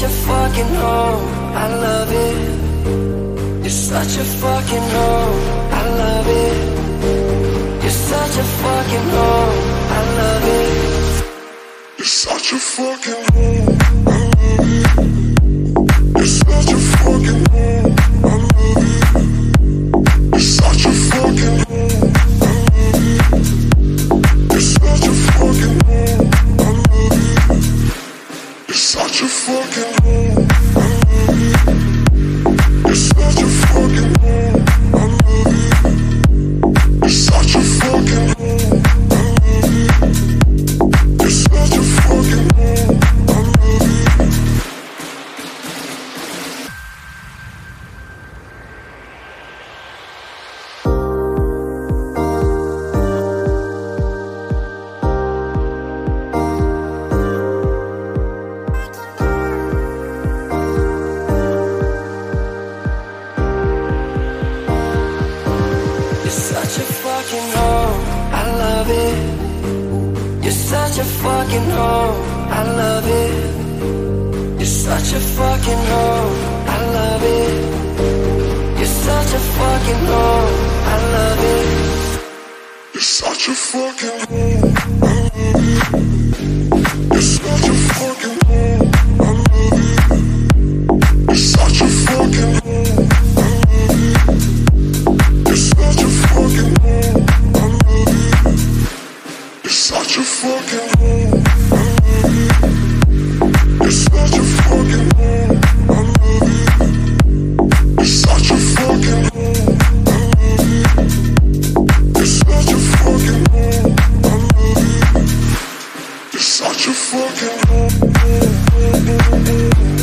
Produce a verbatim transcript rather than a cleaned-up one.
such a fucking home, I love it. You're such a fucking home, I love it. You're such a fucking home, I love it. You're such a fucking home, I love it. You're such a fucking home, I love it. You're such a fucking home, I love it. You're such a fucking home, I love it. You're such a fucking home, I love it. You're such a fucking home, I love it. You're such a fucking home, I love it. You're such a fucking home, I love it. Such a fucking home, I love it. You're such a fucking home, I love it. You're such a fucking home, I love it. You're such a fucking home, I love it. You're such a fucking home, I love it. You're such a fucking home, I love it. You're such a fucking home, I love it. You're such a fucking home, I love it. You're such a fucking home, I love it. You're such a fucking home, I love it. You're such a fucking home, I love it. You're such a fucking home, I love it. You're such a fucking home.